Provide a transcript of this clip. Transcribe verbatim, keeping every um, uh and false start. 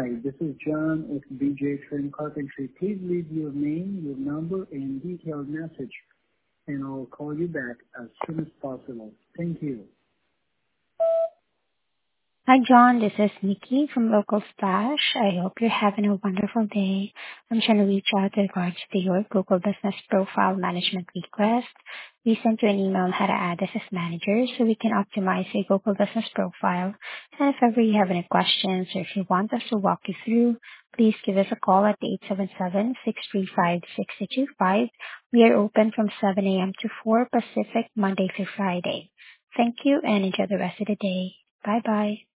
Hi, this is John with B J Trim Carpentry. Please leave your name, your number, and detailed message, and I'll call you back as soon as possible. Thank you. Hi, John. This is Nikki from Local Splash. I hope you're having a wonderful day. I'm trying to reach out in regards to your Google Business Profile Management request. We sent you an email on how to add us as manager so we can optimize your Google Business Profile. And if ever you have any questions or if you want us to walk you through, please give us a call at eight seven seven, six three five, six two two five. We are open from seven a.m. to four Pacific, Monday through Friday. Thank you and enjoy the rest of the day. Bye-bye.